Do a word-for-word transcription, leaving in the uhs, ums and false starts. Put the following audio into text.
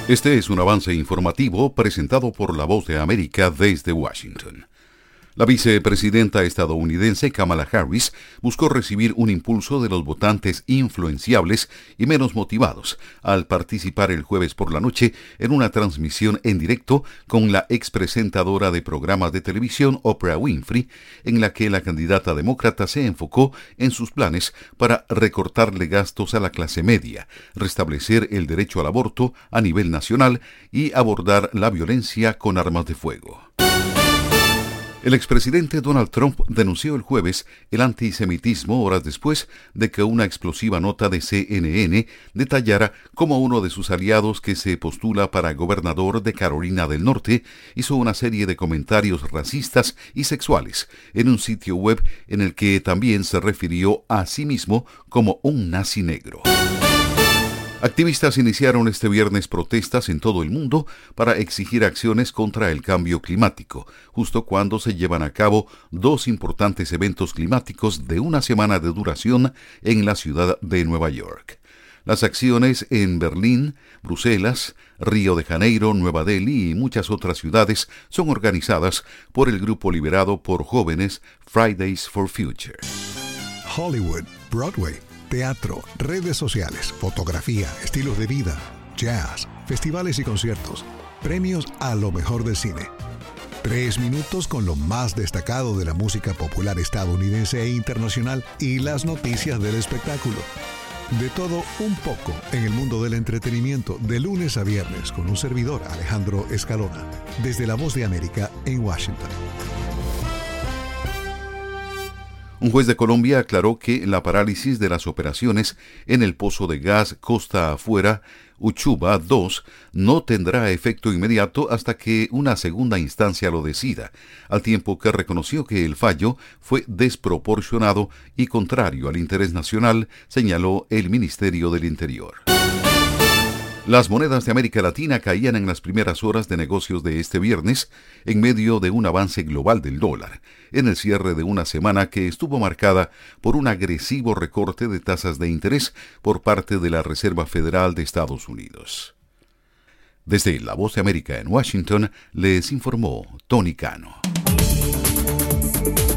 Este es un avance informativo presentado por La Voz de América desde Washington. La vicepresidenta estadounidense Kamala Harris buscó recibir un impulso de los votantes influenciables y menos motivados al participar el jueves por la noche en una transmisión en directo con la expresentadora de programas de televisión Oprah Winfrey, en la que la candidata demócrata se enfocó en sus planes para recortarle gastos a la clase media, restablecer el derecho al aborto a nivel nacional y abordar la violencia con armas de fuego. El expresidente Donald Trump denunció el jueves el antisemitismo horas después de que una explosiva nota de C N N detallara cómo uno de sus aliados que se postula para gobernador de Carolina del Norte hizo una serie de comentarios racistas y sexuales en un sitio web en el que también se refirió a sí mismo como un nazi negro. Activistas iniciaron este viernes protestas en todo el mundo para exigir acciones contra el cambio climático, justo cuando se llevan a cabo dos importantes eventos climáticos de una semana de duración en la ciudad de Nueva York. Las acciones en Berlín, Bruselas, Río de Janeiro, Nueva Delhi y muchas otras ciudades son organizadas por el grupo liderado por jóvenes Fridays for Future. Hollywood, Broadway, teatro, redes sociales, fotografía, estilos de vida, jazz, festivales y conciertos, premios a lo mejor del cine. Tres minutos con lo más destacado de la música popular estadounidense e internacional y las noticias del espectáculo. De todo un poco en el mundo del entretenimiento de lunes a viernes con un servidor, Alejandro Escalona, desde La Voz de América en Washington. Un juez de Colombia aclaró que la parálisis de las operaciones en el pozo de gas Costa Afuera Uchuba dos no tendrá efecto inmediato hasta que una segunda instancia lo decida, al tiempo que reconoció que el fallo fue desproporcionado y contrario al interés nacional, señaló el Ministerio del Interior. Las monedas de América Latina caían en las primeras horas de negocios de este viernes en medio de un avance global del dólar, en el cierre de una semana que estuvo marcada por un agresivo recorte de tasas de interés por parte de la Reserva Federal de Estados Unidos. Desde La Voz de América en Washington, les informó Tony Cano.